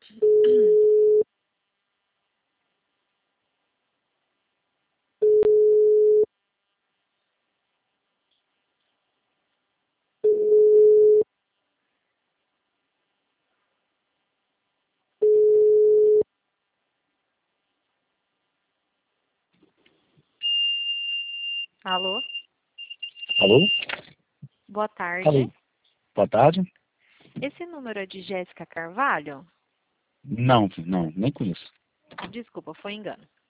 Alô? Alô? Boa tarde. Alô? Boa tarde? Esse número é de Jéssica Carvalho? Não, nem conheço. Desculpa, foi engano.